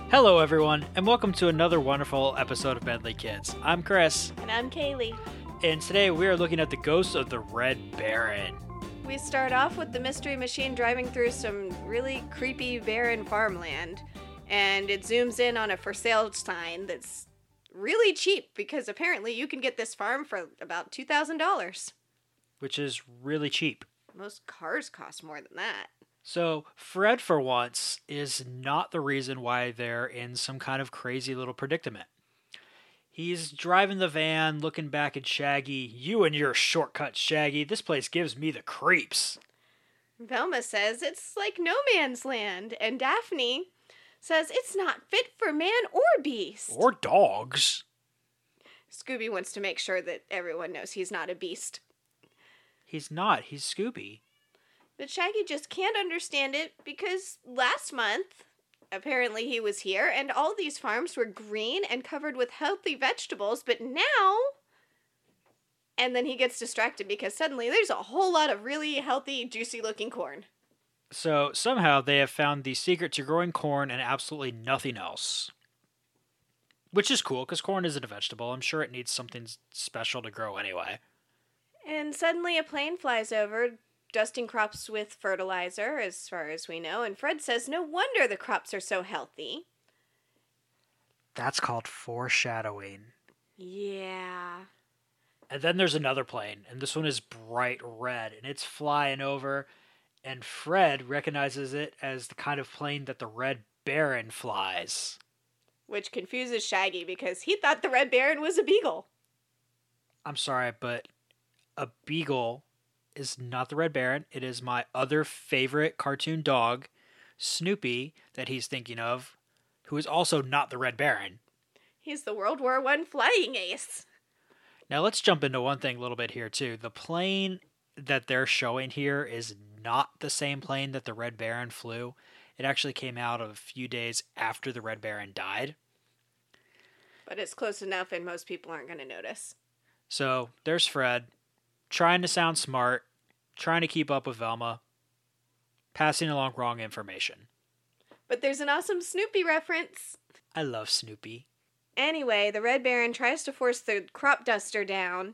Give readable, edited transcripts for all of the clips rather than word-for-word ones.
Hello, everyone, and welcome to another wonderful episode of Bentley Kids. I'm Chris, And I'm Kaylee. and today we are looking at the ghost of the Red Baron. We start off with the mystery machine driving through some really creepy barren farmland, and it zooms in on a for sale sign that's really cheap because apparently you can get this farm for about $2,000. Which is really cheap. Most cars cost more than that. So, Fred, for once, is not the reason why they're in some kind of crazy little predicament. He's driving the van, looking back at Shaggy. You and your shortcut, Shaggy. This place gives me the creeps. Velma says it's like no man's land, and Daphne says it's not fit for man or beast. Or dogs. Scooby wants to make sure that everyone knows he's not a beast. He's not. He's Scooby. But Shaggy just can't understand it because last month, apparently he was here and all these farms were green and covered with healthy vegetables, but now... And then he gets distracted because suddenly there's a whole lot of really healthy, juicy-looking corn. So, somehow they have found the secret to growing corn and absolutely nothing else. Which is cool, because corn isn't a vegetable. I'm sure it needs something special to grow anyway. And suddenly a plane flies over, dusting crops with fertilizer, as far as we know, and Fred says no wonder the crops are so healthy. That's called foreshadowing. Yeah. And then there's another plane, and this one is bright red, and it's flying over, and Fred recognizes it as the kind of plane that the Red Baron flies. Which confuses Shaggy because he thought the Red Baron was a beagle. I'm sorry, but a beagle is not the Red Baron. It is my other favorite cartoon dog, Snoopy, that he's thinking of, who is also not the Red Baron. He's the World War I flying ace. Now let's jump into one thing a little bit here too. The plane that they're showing here is not the same plane that the Red Baron flew. It actually came out a few days after the Red Baron died. But it's close enough and most people aren't going to notice. So there's Fred, trying to sound smart, trying to keep up with Velma, passing along wrong information. But there's an awesome Snoopy reference. I love Snoopy. Anyway, the Red Baron tries to force the crop duster down,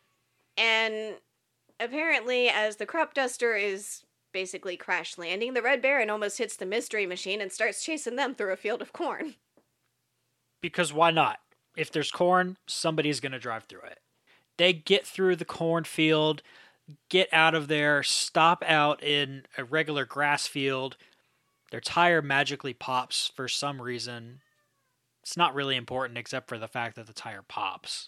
and apparently as the crop duster is basically crash landing, the Red Baron almost hits the mystery machine and starts chasing them through a field of corn. Because why not? If there's corn, somebody's going to drive through it. They get through the cornfield, get out of there, stop out in a regular grass field. Their tire magically pops for some reason. It's not really important except for the fact that the tire pops.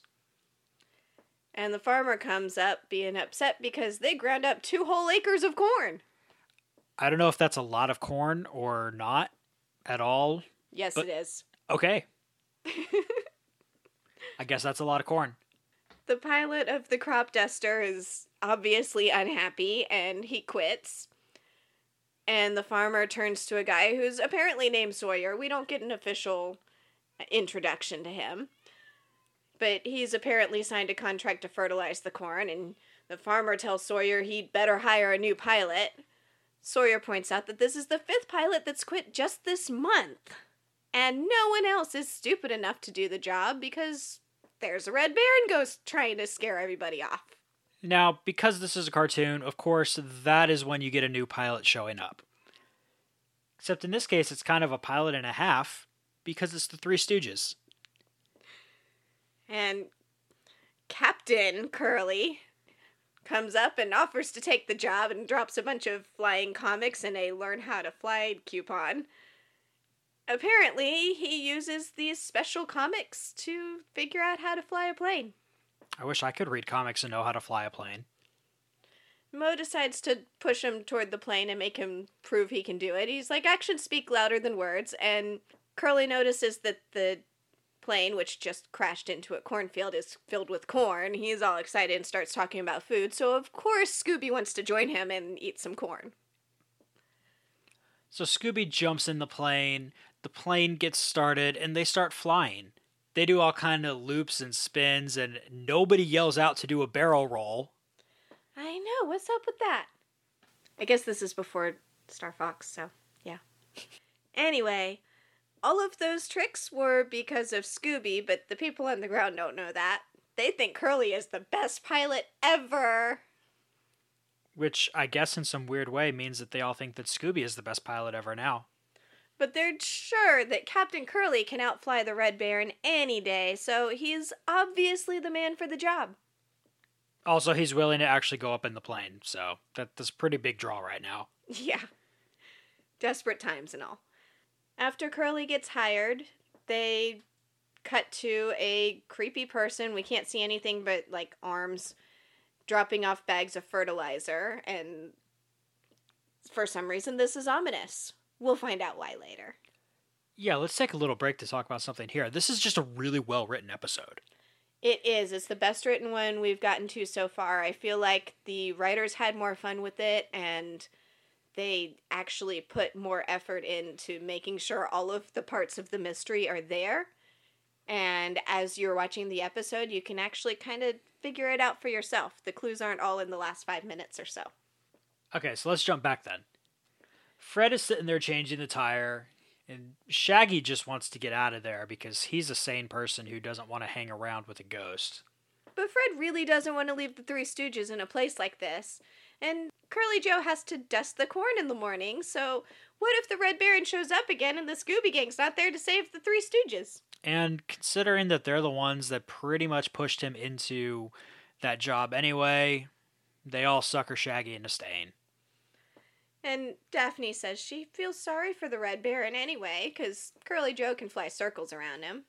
And the farmer comes up being upset because they ground up 2 whole acres of corn. I don't know if that's a lot of corn or not at all. Yes, but it is. Okay. I guess that's a lot of corn. The pilot of the crop duster is obviously unhappy and he quits. And the farmer turns to a guy who's apparently named Sawyer. We don't get an official introduction to him. But he's apparently signed a contract to fertilize the corn, and the farmer tells Sawyer he'd better hire a new pilot. Sawyer points out that this is the 5th pilot that's quit just this month. And no one else is stupid enough to do the job because there's a Red Baron ghost trying to scare everybody off. Now, because this is a cartoon, of course, that is when you get a new pilot showing up. Except in this case, it's kind of a pilot and a half, because it's the Three Stooges. And Captain Curly comes up and offers to take the job and drops a bunch of flying comics and a learn how to fly coupon. Apparently, he uses these special comics to figure out how to fly a plane. I wish I could read comics and know how to fly a plane. Mo decides to push him toward the plane and make him prove he can do it. He's like, actions speak louder than words, and Curly notices that the plane, which just crashed into a cornfield, is filled with corn. He's all excited and starts talking about food, so of course Scooby wants to join him and eat some corn. So Scooby jumps in the plane gets started, and they start flying. They do all kind of loops and spins, and nobody yells out to do a barrel roll. I know, what's up with that? I guess this is before Star Fox, so yeah. Anyway, all of those tricks were because of Scooby, but the people on the ground don't know that. They think Curly is the best pilot ever. Which I guess in some weird way means that they all think that Scooby is the best pilot ever now. But they're sure that Captain Curly can outfly the Red Baron any day, so he's obviously the man for the job. Also, he's willing to actually go up in the plane, so that's a pretty big draw right now. Yeah. Desperate times and all. After Curly gets hired, they cut to a creepy person. We can't see anything but, like, arms dropping off bags of fertilizer, and for some reason this is ominous. We'll find out why later. Yeah, let's take a little break to talk about something here. This is just a really well-written episode. It is. It's the best written one we've gotten to so far. I feel like the writers had more fun with it, and they actually put more effort into making sure all of the parts of the mystery are there. And as you're watching the episode, you can actually kind of figure it out for yourself. The clues aren't all in the last 5 minutes or so. Okay, so let's jump back then. Fred is sitting there changing the tire, and Shaggy just wants to get out of there because he's a sane person who doesn't want to hang around with a ghost. But Fred really doesn't want to leave the Three Stooges in a place like this. And Curly Joe has to dust the corn in the morning, so what if the Red Baron shows up again and the Scooby Gang's not there to save the Three Stooges? And considering that they're the ones that pretty much pushed him into that job anyway, they all sucker Shaggy into staying. And Daphne says she feels sorry for the Red Baron anyway, because Curly Joe can fly circles around him.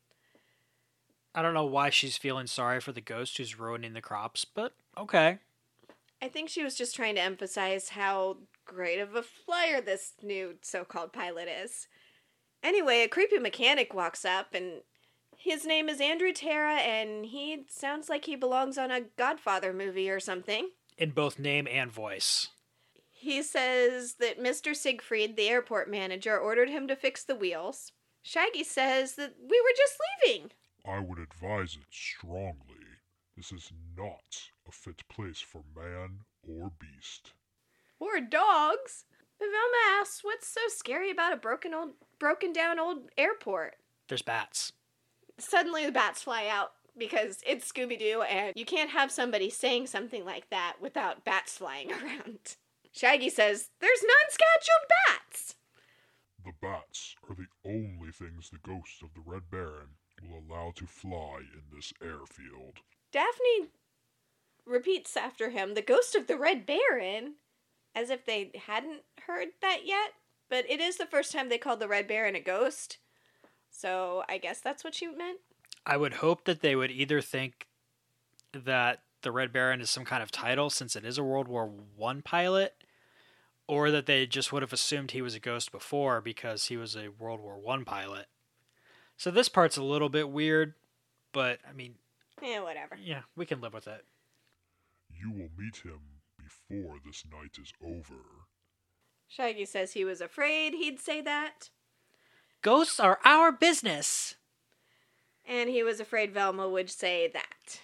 I don't know why she's feeling sorry for the ghost who's ruining the crops, but okay. I think she was just trying to emphasize how great of a flyer this new so-called pilot is. Anyway, a creepy mechanic walks up, and his name is Andrew Terra, and he sounds like he belongs on a Godfather movie or something. In both name and voice. He says that Mr. Siegfried, the airport manager, ordered him to fix the wheels. Shaggy says that we were just leaving. I would advise it strongly. This is not a fit place for man or beast. Or dogs. But Velma asks, what's so scary about a broken down old airport? There's bats. Suddenly the bats fly out because it's Scooby-Doo, and you can't have somebody saying something like that without bats flying around. Shaggy says, there's non-scheduled bats! The bats are the only things the ghost of the Red Baron will allow to fly in this airfield. Daphne repeats after him, the ghost of the Red Baron, as if they hadn't heard that yet. But it is the first time they called the Red Baron a ghost, so I guess that's what she meant. I would hope that they would either think that the Red Baron is some kind of title, since it is a World War I pilot, or that they just would have assumed he was a ghost before because he was a World War I pilot. So this part's a little bit weird, but, I mean... Yeah, whatever. Yeah, we can live with it. You will meet him before this night is over. Shaggy says he was afraid he'd say that. Ghosts are our business! And he was afraid Velma would say that.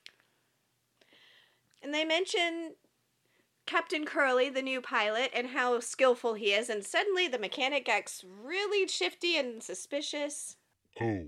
And they mention Captain Curly, the new pilot, and how skillful he is, and suddenly the mechanic acts really shifty and suspicious. Oh,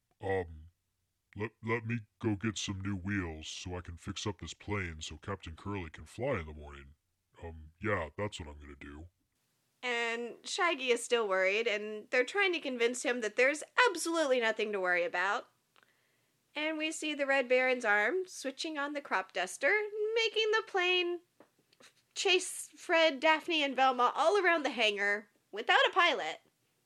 let me go get some new wheels so I can fix up this plane so Captain Curly can fly in the morning. Yeah, that's what I'm gonna do. And Shaggy is still worried, and they're trying to convince him that there's absolutely nothing to worry about. And we see the Red Baron's arm switching on the crop duster, making the plane chase Fred, Daphne, and Velma all around the hangar without a pilot.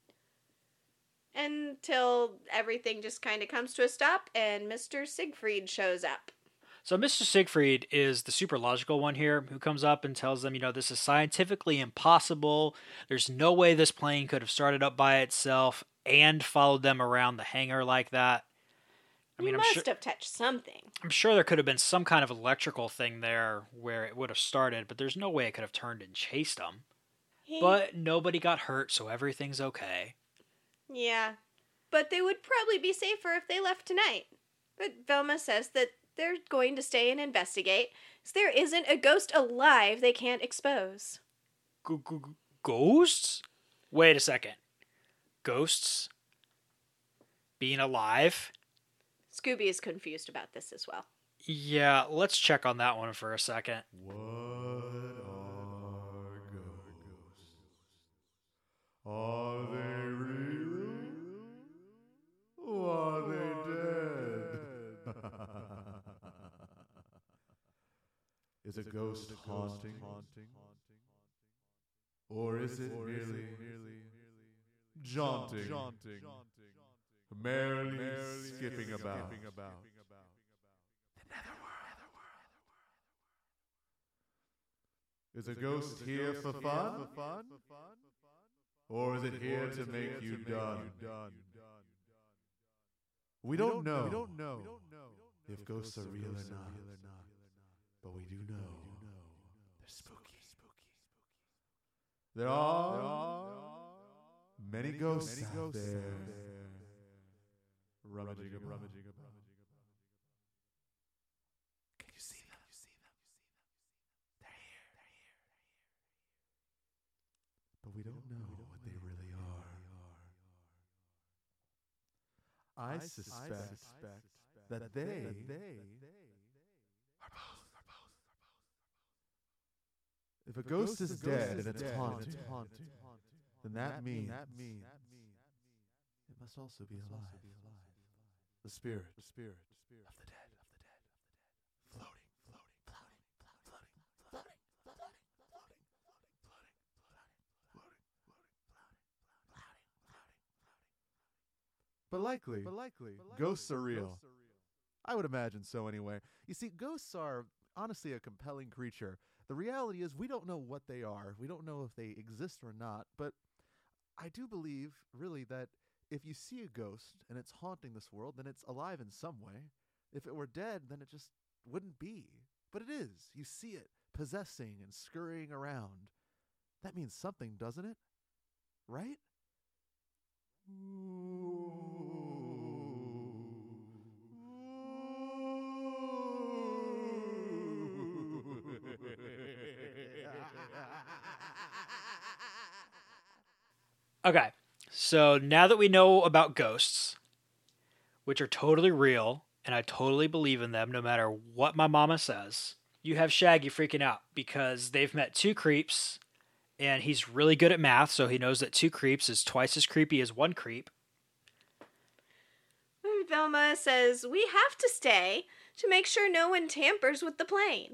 Until everything just kind of comes to a stop and Mr. Siegfried shows up. So Mr. Siegfried is the super logical one here who comes up and tells them, this is scientifically impossible. There's no way this plane could have started up by itself and followed them around the hangar like that. You must have touched something. I'm sure there could have been some kind of electrical thing there where it would have started, but there's no way it could have turned and chased them. But nobody got hurt, so everything's okay. Yeah, but they would probably be safer if they left tonight. But Velma says that they're going to stay and investigate, so there isn't a ghost alive they can't expose. Ghosts? Wait a second. Ghosts? being alive. Scooby is confused about this as well. Yeah, let's check on that one for a second. What are ghosts? Are they real? Or are they dead? Is a ghost haunting? Or is it merely jaunting, merrily skipping about? Is a ghost here for fun? Or is it here to make you done? We don't know if ghosts are real or not, but we do know they're spooky. There are many ghosts out there rummaging about. Can you see them? They're here. But we don't know what they really are. I suspect that they are both. If a ghost is dead and it's haunted, then that means it must also be alive. The spirit of the dead, floating. But likely, ghosts are real. I would imagine so anyway. You see, ghosts are honestly a compelling creature. The reality is we don't know what they are. We don't know if they exist or not. But I do believe, really, that if you see a ghost and it's haunting this world, then it's alive in some way. If it were dead, then it just wouldn't be. But it is. You see it possessing and scurrying around. That means something, doesn't it? Right? Okay, so now that we know about ghosts, which are totally real, and I totally believe in them no matter what my mama says, you have Shaggy freaking out because they've met two creeps, and he's really good at math, so he knows that two creeps is twice as creepy as one creep. Velma says, we have to stay to make sure no one tampers with the plane.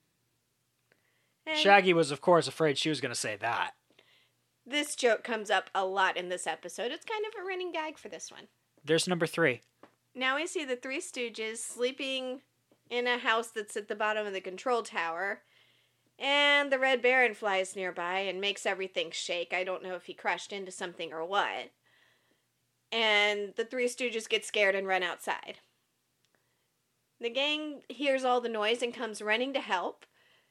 And Shaggy was, of course, afraid she was going to say that. this joke comes up a lot in this episode. It's kind of a running gag for this one. There's number 3. Now we see the Three Stooges sleeping in a house that's at the bottom of the control tower. And the Red Baron flies nearby and makes everything shake. I don't know if he crashed into something or what. And the Three Stooges get scared and run outside. The gang hears all the noise and comes running to help.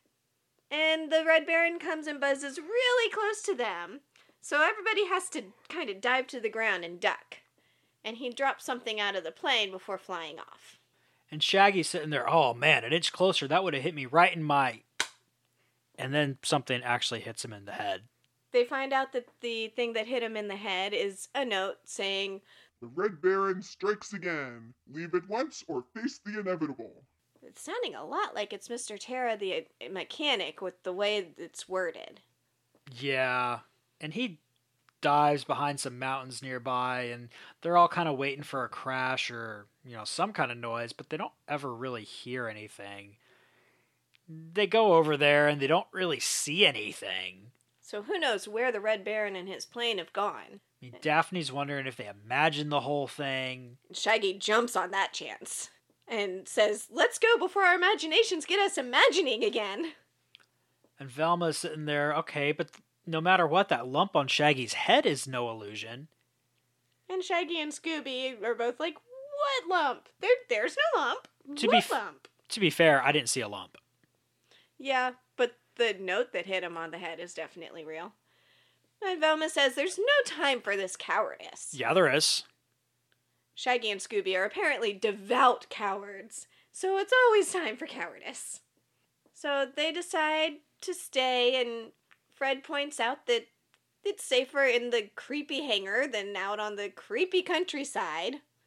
And the Red Baron comes and buzzes really close to them. So everybody has to kind of dive to the ground and duck. And he drops something out of the plane before flying off. And Shaggy's sitting there, oh man, an inch closer, that would have hit me right in my... And then something actually hits him in the head. They find out that the thing that hit him in the head is a note saying, The Red Baron strikes again. Leave at once or face the inevitable. it's sounding a lot like it's Mr. Terra the mechanic with the way it's worded. Yeah, and he dives behind some mountains nearby, and they're all kind of waiting for a crash or, some kind of noise, but they don't ever really hear anything. They go over there, and they don't really see anything. So who knows where the Red Baron and his plane have gone. I mean, Daphne's wondering if they imagined the whole thing. Shaggy jumps on that chance and says, let's go before our imaginations get us imagining again. And Velma's sitting there, okay, but no matter what, that lump on Shaggy's head is no illusion. And Shaggy and Scooby are both like, what lump? There's no lump. What lump? To be fair, I didn't see a lump. Yeah, but the note that hit him on the head is definitely real. And Velma says there's no time for this cowardice. Yeah, there is. Shaggy and Scooby are apparently devout cowards, so it's always time for cowardice. So they decide to stay, and Fred points out that it's safer in the creepy hangar than out on the creepy countryside.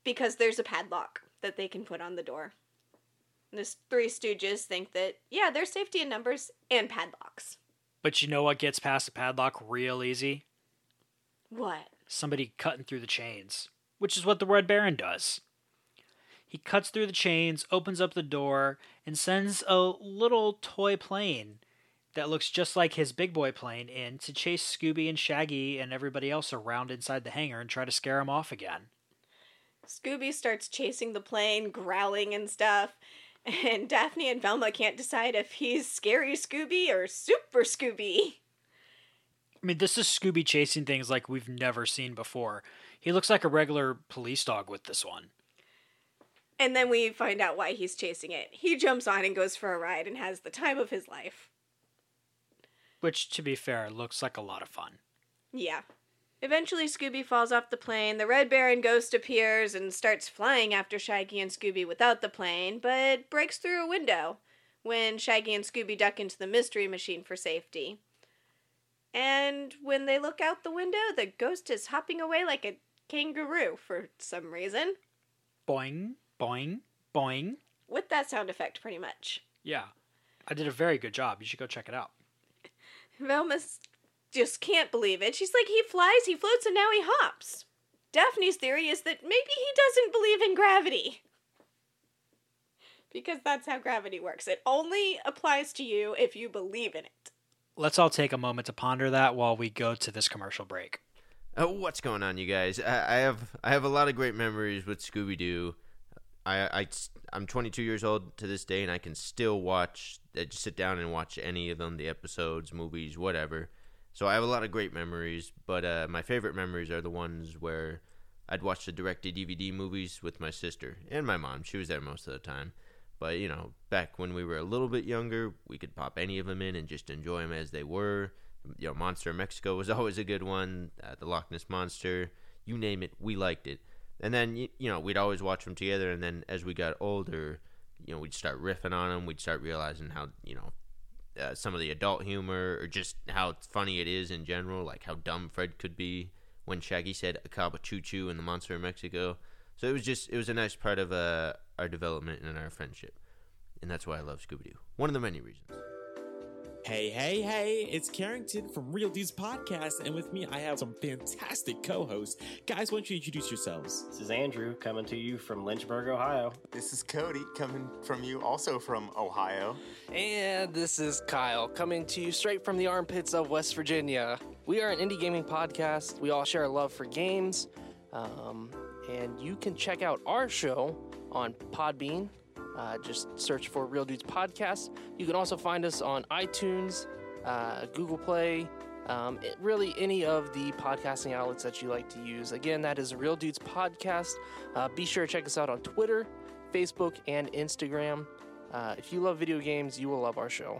because there's a padlock that they can put on the door. And the Three Stooges think that, yeah, there's safety in numbers and padlocks. But you know what gets past the padlock real easy? What? Somebody cutting through the chains, which is what the Red Baron does. He cuts through the chains, opens up the door, and sends a little toy plane that looks just like his big boy plane in to chase Scooby and Shaggy and everybody else around inside the hangar and try to scare him off again. Scooby starts chasing the plane, growling and stuff, and Daphne and Velma can't decide if he's Scary Scooby or Super Scooby. I mean, this is Scooby chasing things like we've never seen before. He looks like a regular police dog with this one. And then we find out why he's chasing it. He jumps on and goes for a ride and has the time of his life. Which, to be fair, looks like a lot of fun. Yeah. Eventually, Scooby falls off the plane. The Red Baron ghost appears and starts flying after Shaggy and Scooby without the plane, but breaks through a window when Shaggy and Scooby duck into the mystery machine for safety. And when they look out the window, the ghost is hopping away like a kangaroo for some reason. Boing, boing, boing. With that sound effect, pretty much. Yeah. I did a very good job. You should go check it out. Velma just can't believe it. She's like, he flies, he floats, and now he hops. Daphne's theory is that maybe he doesn't believe in gravity. Because that's how gravity works. It only applies to you if you believe in it. Let's all take a moment to ponder that while we go to this commercial break. What's going on, you guys? I have a lot of great memories with Scooby-Doo. I'm 22 years old to this day, and I can still just sit down and watch any of them, the episodes, movies, whatever. So I have a lot of great memories, but my favorite memories are the ones where I'd watch the direct-to-DVD movies with my sister and my mom. She was there most of the time. But, you know, back when we were a little bit younger, we could pop any of them in and just enjoy them as they were. You know, Monster of Mexico was always a good one. The Loch Ness Monster, you name it, we liked it. And then, you know, we'd always watch them together. And then as we got older, you know, we'd start riffing on them. We'd start realizing how, you know, some of the adult humor or just how funny it is in general, like how dumb Fred could be when Shaggy said "Acaba Choo Choo" in The Monster of Mexico. So it was a nice part of our development and our friendship. And that's why I love Scooby-Doo. One of the many reasons. Hey, it's Carrington from Real Dudes Podcast, and with me I have some fantastic co-hosts. Guys, why don't you introduce yourselves? This is Andrew coming to you from Lynchburg, Ohio. This is Cody coming from you also from Ohio. And this is Kyle coming to you straight from the armpits of West Virginia. We are an indie gaming podcast. We all share a love for games. And you can check out our show on Podbean. Just search for Real Dudes Podcast. You can also find us on iTunes, Google Play, really any of the podcasting outlets that you like to use. Again, that is Real Dudes Podcast. Be sure to check us out on Twitter, Facebook, and Instagram. If you love video games, you will love our show.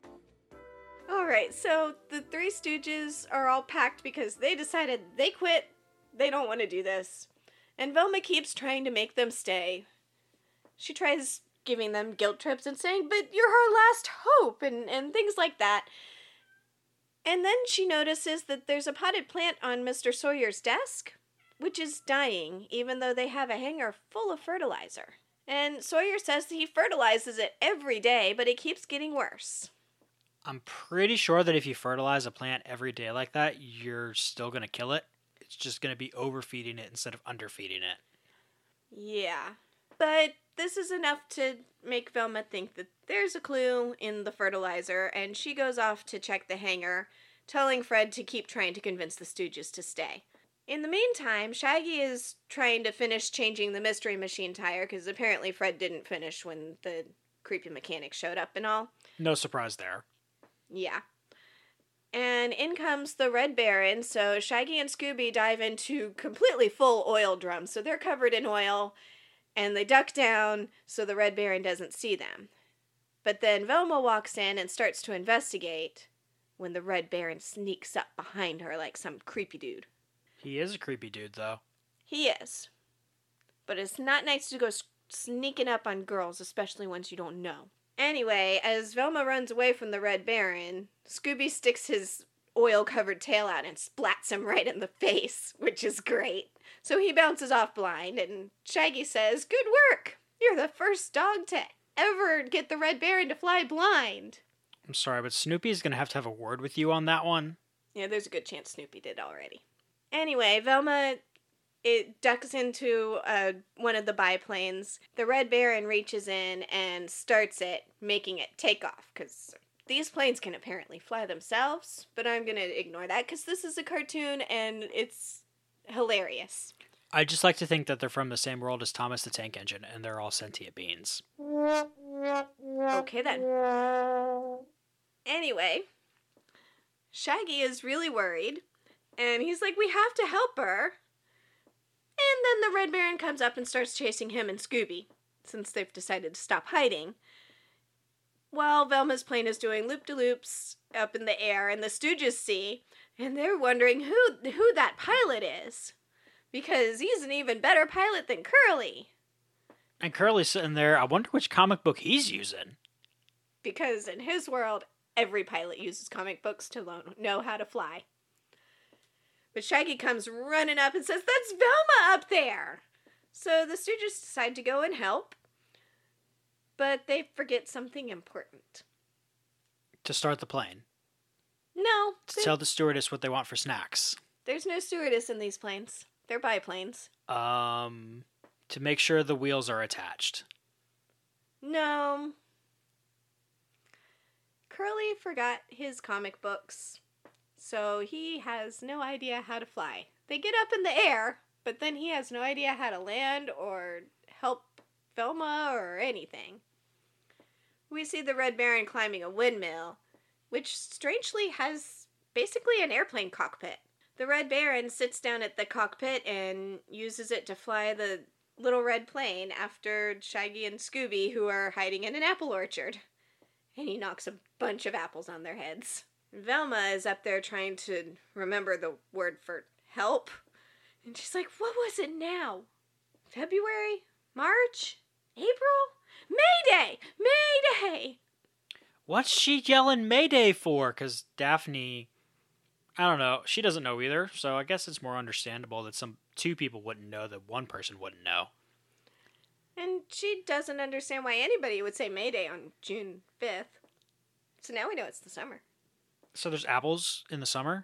Alright, so the Three Stooges are all packed because they decided they quit. They don't want to do this. And Velma keeps trying to make them stay. She tries giving them guilt trips and saying, but you're her last hope, and things like that. And then she notices that there's a potted plant on Mr. Sawyer's desk, which is dying, even though they have a hanger full of fertilizer. And Sawyer says that he fertilizes it every day, but it keeps getting worse. I'm pretty sure that if you fertilize a plant every day like that, you're still going to kill it. It's just going to be overfeeding it instead of underfeeding it. Yeah. But this is enough to make Velma think that there's a clue in the fertilizer, and she goes off to check the hangar, telling Fred to keep trying to convince the Stooges to stay. In the meantime, Shaggy is trying to finish changing the Mystery Machine tire, because apparently Fred didn't finish when the creepy mechanic showed up and all. No surprise there. Yeah. And in comes the Red Baron, so Shaggy and Scooby dive into completely full oil drums, so they're covered in oil, and they duck down so the Red Baron doesn't see them. But then Velma walks in and starts to investigate when the Red Baron sneaks up behind her like some creepy dude. He is a creepy dude, though. He is. But it's not nice to go sneaking up on girls, especially ones you don't know. Anyway, as Velma runs away from the Red Baron, Scooby sticks his oil-covered tail out and splats him right in the face, which is great. So he bounces off blind, and Shaggy says, "Good work! You're the first dog to ever get the Red Baron to fly blind." I'm sorry, but Snoopy's going to have a word with you on that one. Yeah, there's a good chance Snoopy did already. Anyway, Velma, it ducks into one of the biplanes. The Red Baron reaches in and starts it, making it take off, because these planes can apparently fly themselves, but I'm going to ignore that because this is a cartoon and it's hilarious. I just like to think that they're from the same world as Thomas the Tank Engine, and they're all sentient beings. Okay, then. Anyway, Shaggy is really worried, and he's like, "We have to help her." And then the Red Baron comes up and starts chasing him and Scooby, since they've decided to stop hiding. While Velma's plane is doing loop-de-loops up in the air, and the Stooges see, and they're wondering who that pilot is. Because he's an even better pilot than Curly. And Curly's sitting there, I wonder which comic book he's using. Because in his world, every pilot uses comic books to know how to fly. But Shaggy comes running up and says, "That's Velma up there!" So the Stooges decide to go and help. But they forget something important. To start the plane. No. To tell the stewardess what they want for snacks. There's no stewardess in these planes. They're biplanes. To make sure the wheels are attached. No. Curly forgot his comic books, so he has no idea how to fly. They get up in the air, but then he has no idea how to land or help Velma or anything. We see the Red Baron climbing a windmill, which strangely has basically an airplane cockpit. The Red Baron sits down at the cockpit and uses it to fly the little red plane after Shaggy and Scooby, who are hiding in an apple orchard. And he knocks a bunch of apples on their heads. Velma is up there trying to remember the word for help. And she's like, "What was it now? February? March? April? Mayday! Mayday!" What's she yelling Mayday for? Because Daphne, I don't know, she doesn't know either, so I guess it's more understandable that two people wouldn't know that one person wouldn't know. And she doesn't understand why anybody would say Mayday on June 5th. So now we know it's the summer. So there's apples in the summer?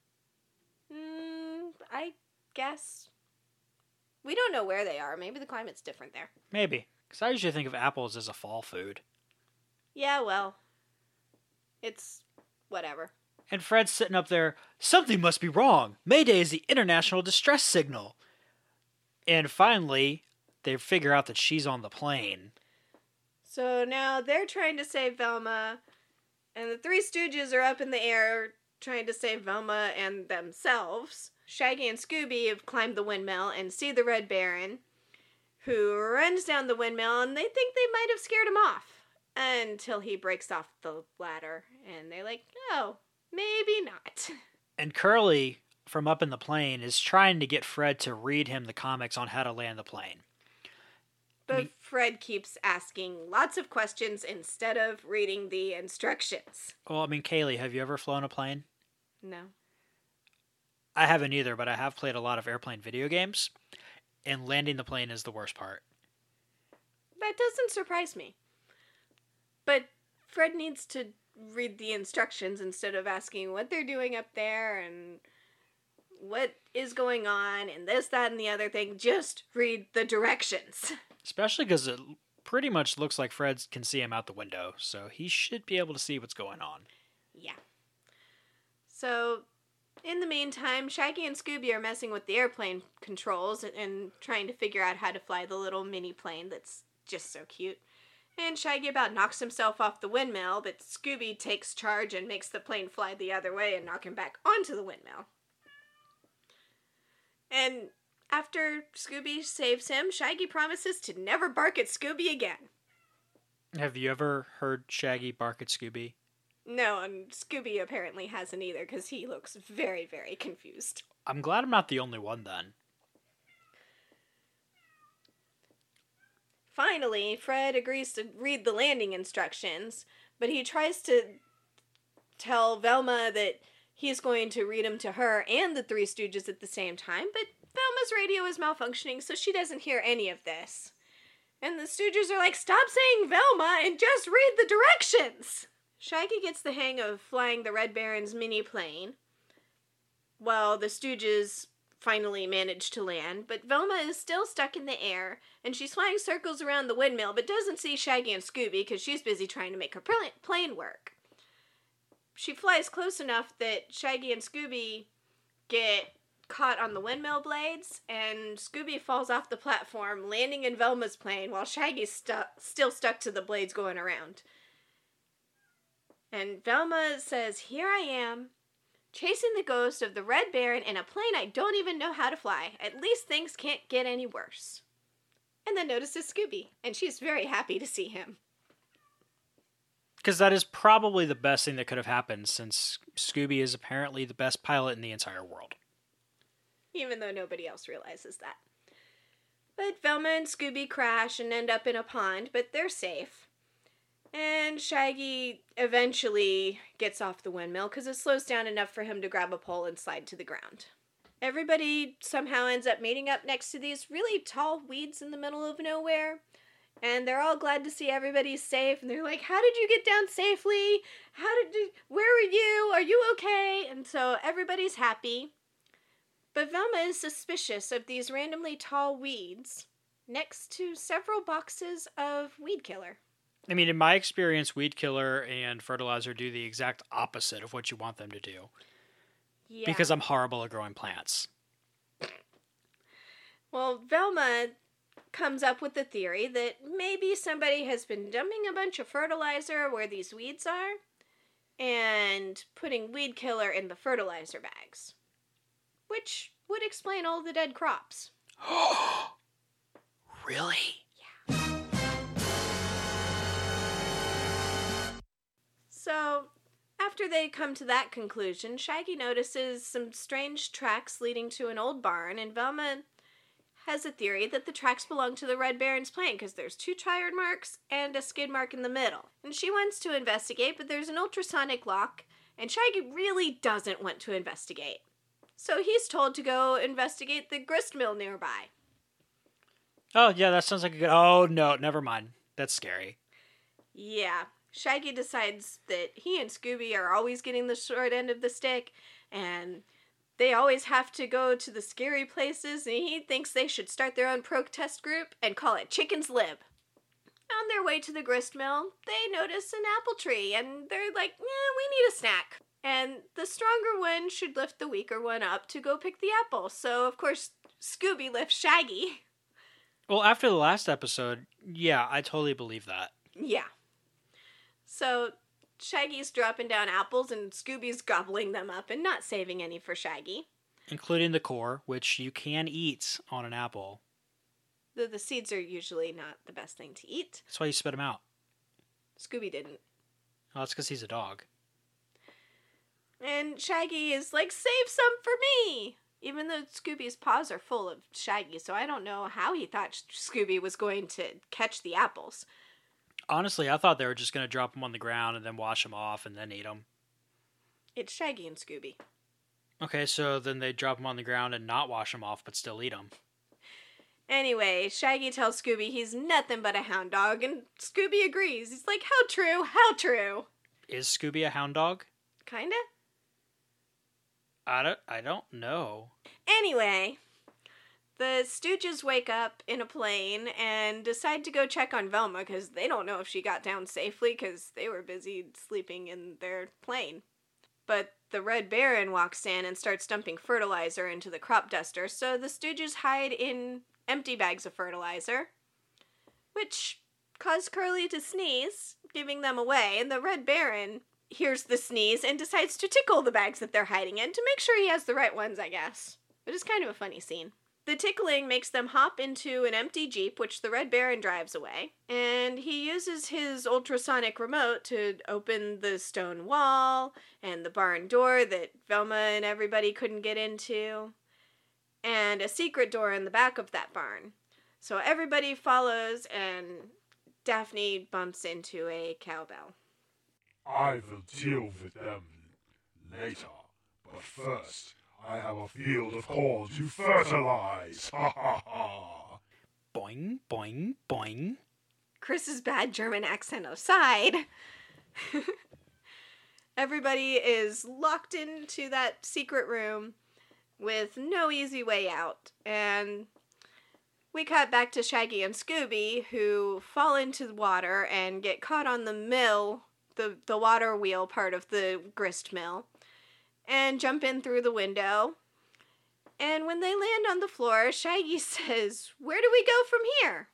I guess. We don't know where they are. Maybe the climate's different there. Maybe. Because I usually think of apples as a fall food. Yeah, well, it's whatever. And Fred's sitting up there, "Something must be wrong. Mayday is the international distress signal." And finally, they figure out that she's on the plane. So now they're trying to save Velma, and the Three Stooges are up in the air trying to save Velma and themselves. Shaggy and Scooby have climbed the windmill and see the Red Baron, who runs down the windmill, and they think they might have scared him off until he breaks off the ladder, and they're like, "Oh, maybe not." And Curly, from up in the plane, is trying to get Fred to read him the comics on how to land the plane. But Fred keeps asking lots of questions instead of reading the instructions. Well, Kaylee, have you ever flown a plane? No. I haven't either, but I have played a lot of airplane video games, and landing the plane is the worst part. That doesn't surprise me. But Fred needs to read the instructions instead of asking what they're doing up there and what is going on and this, that, and the other thing. Just read the directions. Especially because it pretty much looks like Fred can see him out the window, so he should be able to see what's going on. Yeah. So, in the meantime, Shaggy and Scooby are messing with the airplane controls and trying to figure out how to fly the little mini plane that's just so cute. And Shaggy about knocks himself off the windmill, but Scooby takes charge and makes the plane fly the other way and knock him back onto the windmill. And after Scooby saves him, Shaggy promises to never bark at Scooby again. Have you ever heard Shaggy bark at Scooby? No, and Scooby apparently hasn't either, because he looks very, very confused. I'm glad I'm not the only one then. Finally, Fred agrees to read the landing instructions, but he tries to tell Velma that he's going to read them to her and the Three Stooges at the same time, but Velma Velma's radio is malfunctioning, so she doesn't hear any of this. And the Stooges are like, stop saying Velma and just read the directions! Shaggy gets the hang of flying the Red Baron's mini plane, while the Stooges finally manage to land, but Velma is still stuck in the air, and she's flying circles around the windmill, but doesn't see Shaggy and Scooby because she's busy trying to make her plane work. She flies close enough that Shaggy and Scooby get caught on the windmill blades, and Scooby falls off the platform, landing in Velma's plane, while Shaggy's still stuck to the blades going around. And Velma says, here I am, chasing the ghost of the Red Baron in a plane I don't even know how to fly. At least things can't get any worse. And then notices Scooby, and she's very happy to see him. Because that is probably the best thing that could have happened, since Scooby is apparently the best pilot in the entire world. Even though nobody else realizes that. But Velma and Scooby crash and end up in a pond, but they're safe. And Shaggy eventually gets off the windmill because it slows down enough for him to grab a pole and slide to the ground. Everybody somehow ends up meeting up next to these really tall weeds in the middle of nowhere. And they're all glad to see everybody safe. And they're like, how did you get down safely? Where were you? Are you okay? And so everybody's happy. But Velma is suspicious of these randomly tall weeds next to several boxes of weed killer. I mean, in my experience, weed killer and fertilizer do the exact opposite of what you want them to do. Yeah. Because I'm horrible at growing plants. Well, Velma comes up with the theory that maybe somebody has been dumping a bunch of fertilizer where these weeds are and putting weed killer in the fertilizer bags. Which would explain all the dead crops. Really? Yeah. So, after they come to that conclusion, Shaggy notices some strange tracks leading to an old barn, and Velma has a theory that the tracks belong to the Red Baron's plane because there's 2 tire marks and a skid mark in the middle. And she wants to investigate, but there's an ultrasonic lock, and Shaggy really doesn't want to investigate. So he's told to go investigate the grist mill nearby. Oh, yeah, that sounds like a good... Oh, no, never mind. That's scary. Yeah. Shaggy decides that he and Scooby are always getting the short end of the stick, and they always have to go to the scary places, and he thinks they should start their own protest group and call it Chicken's Lib. On their way to the grist mill, they notice an apple tree, and they're like, we need a snack. And the stronger one should lift the weaker one up to go pick the apple. So, of course, Scooby lifts Shaggy. Well, after the last episode, yeah, I totally believe that. Yeah. So, Shaggy's dropping down apples and Scooby's gobbling them up and not saving any for Shaggy. Including the core, which you can eat on an apple. The seeds are usually not the best thing to eat. That's why you spit them out. Scooby didn't. Oh, that's because he's a dog. And Shaggy is like, save some for me! Even though Scooby's paws are full of Shaggy, so I don't know how he thought Scooby was going to catch the apples. Honestly, I thought they were just going to drop them on the ground and then wash them off and then eat them. It's Shaggy and Scooby. Okay, so then they drop them on the ground and not wash them off, but still eat them. Anyway, Shaggy tells Scooby he's nothing but a hound dog, and Scooby agrees. He's like, how true, how true. Is Scooby a hound dog? Kinda. I don't know. Anyway, the Stooges wake up in a plane and decide to go check on Velma because they don't know if she got down safely because they were busy sleeping in their plane. But the Red Baron walks in and starts dumping fertilizer into the crop duster, so the Stooges hide in empty bags of fertilizer, which caused Curly to sneeze, giving them away, and the Red Baron hears the sneeze and decides to tickle the bags that they're hiding in to make sure he has the right ones, I guess. But it's kind of a funny scene. The tickling makes them hop into an empty Jeep, which the Red Baron drives away, and he uses his ultrasonic remote to open the stone wall and the barn door that Velma and everybody couldn't get into, and a secret door in the back of that barn. So everybody follows, and Daphne bumps into a cowbell. I will deal with them later, but first I have a field of corn to fertilize. Ha ha ha. Boing, boing, boing. Chris's bad German accent aside, everybody is locked into that secret room with no easy way out. And we cut back to Shaggy and Scooby, who fall into the water and get caught on the mill, the water wheel part of the grist mill, and jump in through the window. And when they land on the floor, Shaggy says, "Where do we go from here?"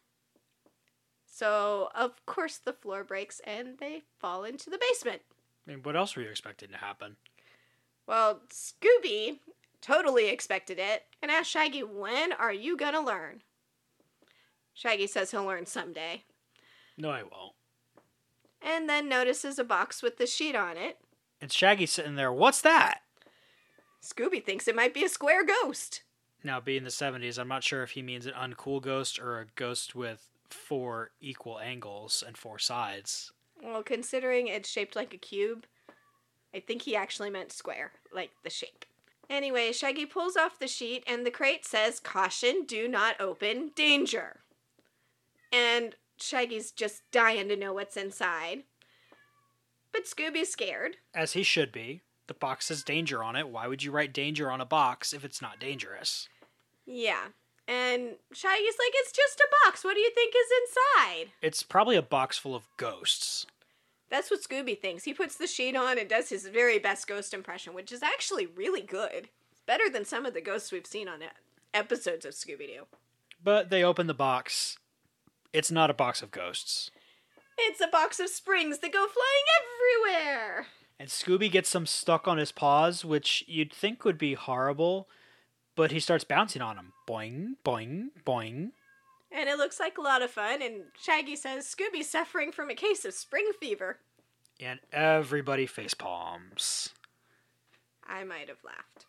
So, of course, the floor breaks and they fall into the basement. I mean, what else were you expecting to happen? Well, Scooby totally expected it and asked Shaggy, "When are you gonna learn?" Shaggy says he'll learn someday. No, I won't. And then notices a box with the sheet on it. And Shaggy's sitting there, what's that? Scooby thinks it might be a square ghost. Now, being the 70s, I'm not sure if he means an uncool ghost or a ghost with 4 equal angles and 4 sides. Well, considering it's shaped like a cube, I think he actually meant square, like the shape. Anyway, Shaggy pulls off the sheet and the crate says, "Caution, do not open, danger." And Shaggy's just dying to know what's inside. But Scooby's scared. As he should be. The box says danger on it. Why would you write danger on a box if it's not dangerous? Yeah. And Shaggy's like, "It's just a box. What do you think is inside?" It's probably a box full of ghosts. That's what Scooby thinks. He puts the sheet on and does his very best ghost impression, which is actually really good. It's better than some of the ghosts we've seen on episodes of Scooby-Doo. But they open the box. It's not a box of ghosts. It's a box of springs that go flying everywhere. And Scooby gets some stuck on his paws, which you'd think would be horrible, but he starts bouncing on them. Boing, boing, boing. And it looks like a lot of fun, and Shaggy says Scooby's suffering from a case of spring fever. And everybody face palms. I might have laughed.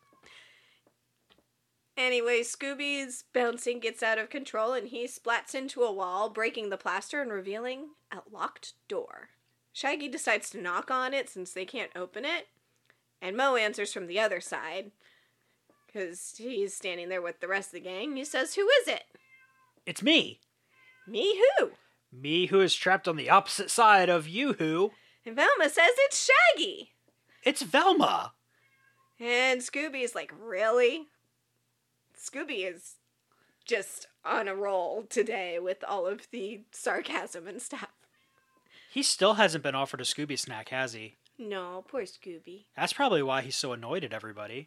Anyway, Scooby's bouncing gets out of control, and he splats into a wall, breaking the plaster and revealing a locked door. Shaggy decides to knock on it since they can't open it, and Mo answers from the other side, because he's standing there with the rest of the gang. He says, "Who is it?" It's me. "Me who?" Me who is trapped on the opposite side of you who. And Velma says it's Shaggy. It's Velma. And Scooby's like, "Really?" Scooby is just on a roll today with all of the sarcasm and stuff. He still hasn't been offered a Scooby snack, has he? No, poor Scooby. That's probably why he's so annoyed at everybody.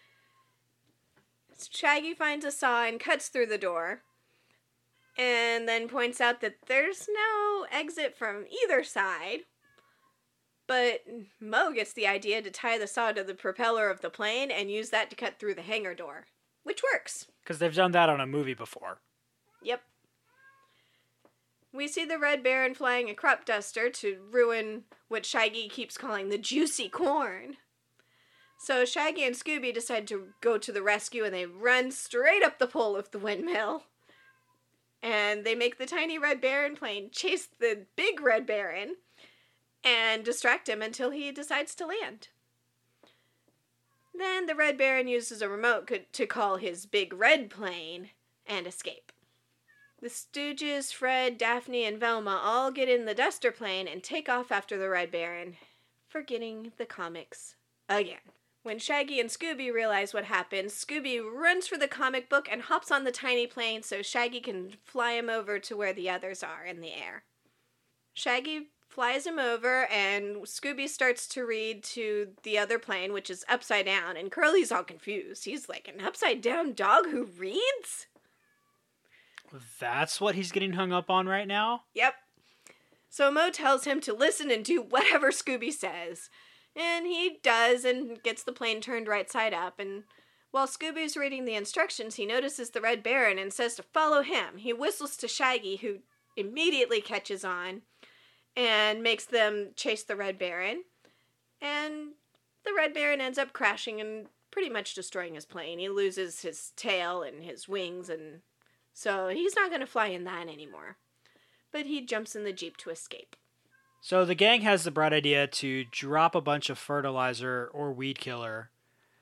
Shaggy finds a saw and cuts through the door, and then points out that there's no exit from either side. But Mo gets the idea to tie the saw to the propeller of the plane and use that to cut through the hangar door, which works. Because they've done that on a movie before. Yep. We see the Red Baron flying a crop duster to ruin what Shaggy keeps calling the juicy corn. So Shaggy and Scooby decide to go to the rescue, and they run straight up the pole of the windmill. And they make the tiny Red Baron plane chase the big Red Baron and distract him until he decides to land. Then the Red Baron uses a remote to call his big red plane and escape. The Stooges, Fred, Daphne, and Velma all get in the duster plane and take off after the Red Baron, forgetting the comics again. When Shaggy and Scooby realize what happened, Scooby runs for the comic book and hops on the tiny plane so Shaggy can fly him over to where the others are in the air. Shaggy flies him over, and Scooby starts to read to the other plane, which is upside down, and Curly's all confused. He's like, "An upside down dog who reads?" That's what he's getting hung up on right now? Yep. So Mo tells him to listen and do whatever Scooby says. And he does, and gets the plane turned right side up. And while Scooby's reading the instructions, he notices the Red Baron and says to follow him. He whistles to Shaggy, who immediately catches on and makes them chase the Red Baron. And the Red Baron ends up crashing and pretty much destroying his plane. He loses his tail and his wings, and so he's not going to fly in that anymore. But he jumps in the Jeep to escape. So the gang has the bright idea to drop a bunch of fertilizer or weed killer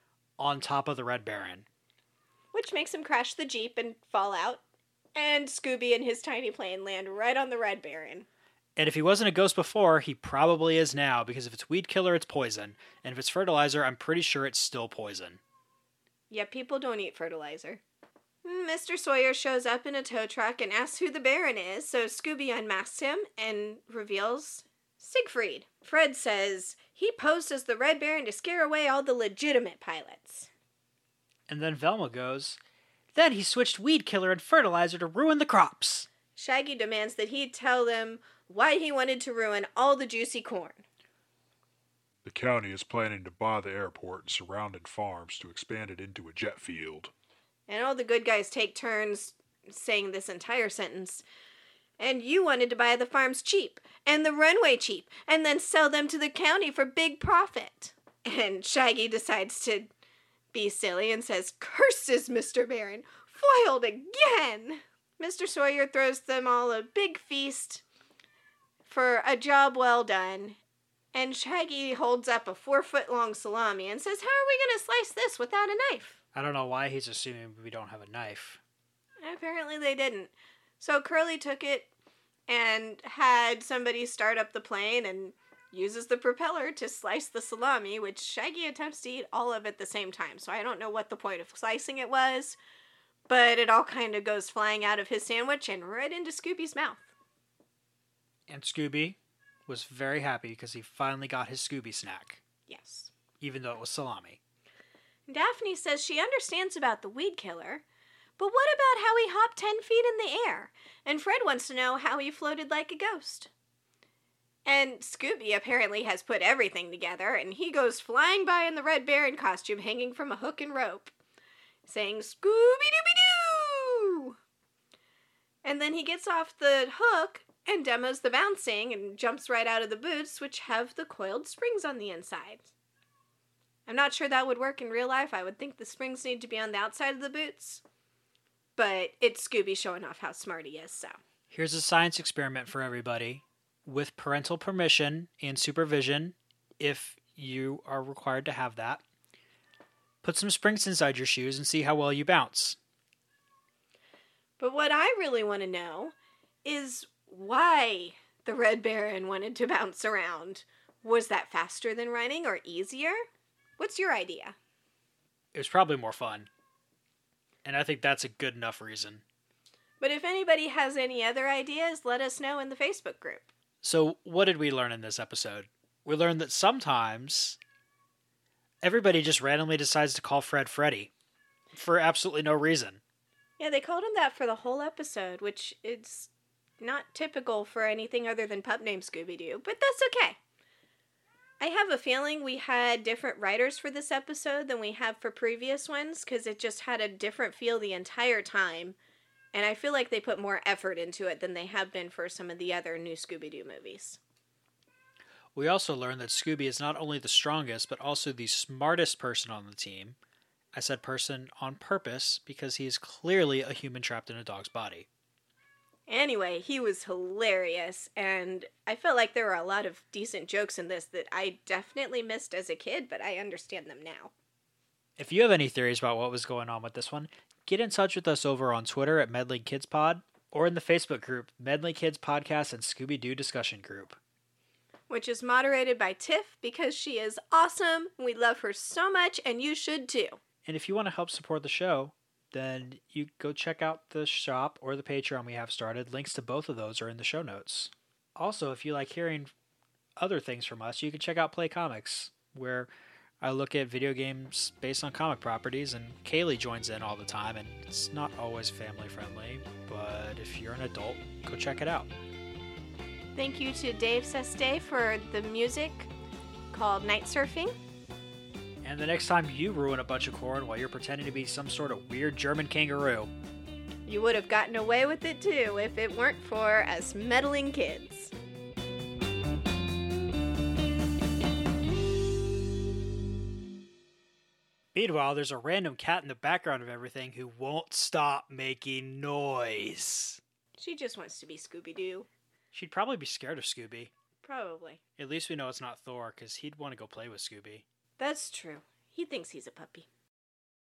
on top of the Red Baron. Which makes him crash the Jeep and fall out. And Scooby and his tiny plane land right on the Red Baron. And if he wasn't a ghost before, he probably is now, because if it's weed killer, it's poison. And if it's fertilizer, I'm pretty sure it's still poison. Yeah, people don't eat fertilizer. Mr. Sawyer shows up in a tow truck and asks who the Baron is, so Scooby unmasks him and reveals Siegfried. Fred says he posed as the Red Baron to scare away all the legitimate pilots. And then Velma goes, then he switched weed killer and fertilizer to ruin the crops. Shaggy demands that he tell them why he wanted to ruin all the juicy corn. The county is planning to buy the airport and surrounding farms to expand it into a jet field. And all the good guys take turns saying this entire sentence. And you wanted to buy the farms cheap, and the runway cheap, and then sell them to the county for big profit. And Shaggy decides to be silly and says, curses, Mr. Baron, foiled again! Mr. Sawyer throws them all a big feast for a job well done. And Shaggy holds up a 4-foot-long salami and says, how are we going to slice this without a knife? I don't know why he's assuming we don't have a knife. Apparently they didn't. So Curly took it and had somebody start up the plane and uses the propeller to slice the salami, which Shaggy attempts to eat all of it at the same time. So I don't know what the point of slicing it was, but it all kind of goes flying out of his sandwich and right into Scooby's mouth. And Scooby was very happy because he finally got his Scooby snack. Yes. Even though it was salami. Daphne says she understands about the weed killer, but what about how he hopped 10 feet in the air? And Fred wants to know how he floated like a ghost. And Scooby apparently has put everything together, and he goes flying by in the Red Baron costume hanging from a hook and rope, saying, Scooby-Dooby-Doo! And then he gets off the hook and demos the bouncing and jumps right out of the boots, which have the coiled springs on the inside. I'm not sure that would work in real life. I would think the springs need to be on the outside of the boots. But it's Scooby showing off how smart he is, so. Here's a science experiment for everybody. With parental permission and supervision, if you are required to have that, put some springs inside your shoes and see how well you bounce. But what I really want to know is why the Red Baron wanted to bounce around. Was that faster than running or easier? What's your idea? It was probably more fun. And I think that's a good enough reason. But if anybody has any other ideas, let us know in the Facebook group. So what did we learn in this episode? We learned that sometimes everybody just randomly decides to call Fred Freddy for absolutely no reason. Yeah, they called him that for the whole episode, which is not typical for anything other than pup named Scooby-Doo, but that's okay. I have a feeling we had different writers for this episode than we have for previous ones, because it just had a different feel the entire time, and I feel like they put more effort into it than they have been for some of the other new Scooby-Doo movies. We also learned that Scooby is not only the strongest, but also the smartest person on the team. I said person on purpose, because he is clearly a human trapped in a dog's body. Anyway, he was hilarious, and I felt like there were a lot of decent jokes in this that I definitely missed as a kid, but I understand them now. If you have any theories about what was going on with this one, get in touch with us over on Twitter at Meddling Kids Pod, or in the Facebook group, Meddling Kids Podcast and Scooby-Doo Discussion Group. Which is moderated by Tiff, because she is awesome, we love her so much, and you should too. And if you want to help support the show, then you go check out the shop or the Patreon we have started. Links to both of those are in the show notes. Also, if you like hearing other things from us, you can check out Play Comics, where I look at video games based on comic properties, and Kaylee joins in all the time, and it's not always family friendly, but if you're an adult, go check it out. Thank you to Dave Seste for the music called Night Surfing. And the next time you ruin a bunch of corn while you're pretending to be some sort of weird German kangaroo, you would have gotten away with it too if it weren't for us meddling kids. Meanwhile, there's a random cat in the background of everything who won't stop making noise. She just wants to be Scooby-Doo. She'd probably be scared of Scooby. Probably. At least we know it's not Thor, because he'd want to go play with Scooby. That's true. He thinks he's a puppy.